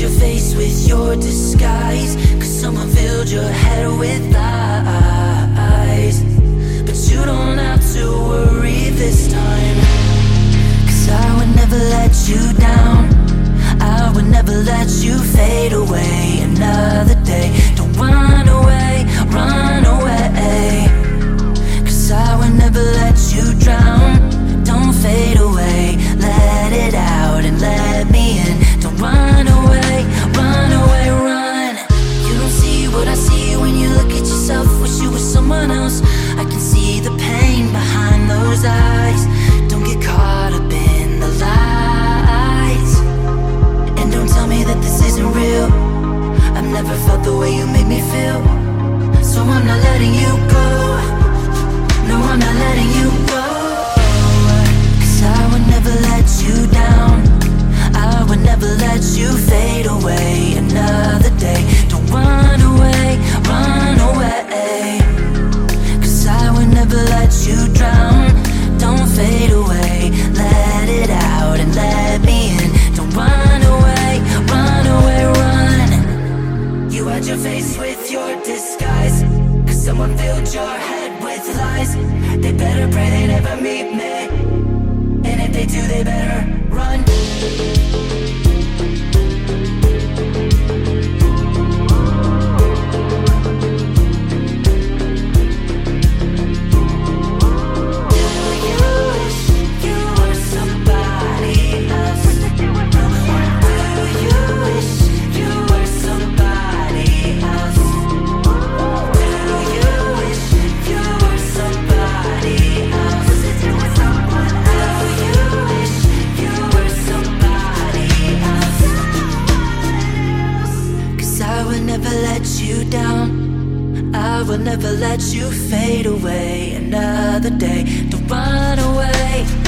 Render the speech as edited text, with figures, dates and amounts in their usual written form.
your face with your disguise, 'cause someone filled your head with lies. But you don't have to worry this time, 'cause I would never let you down. I would never let you fade away another day. Don't run away, run away, 'cause I would never let you drown. Don't fade away, let it out and let me in. Don't run away, run away, run. You don't see what I see when you look at yourself. Wish you were someone else. I can see the pain behind those eyes. Don't get caught up in the lies, and don't tell me that this isn't real. I've never felt the way you make me feel, so I'm not letting you go. No, I'm not letting you go, 'cause I would never let you down. I would never let you fade away another day. Don't run away, run away, 'cause I would never let you drown. Don't fade away, let it out and let me in. Don't run away, run away, run. You hide your face with your disguise, 'cause someone filled your head with lies. They better pray they never meet me, and if they do, they better run. I will never let you fade away another day. Don't run away.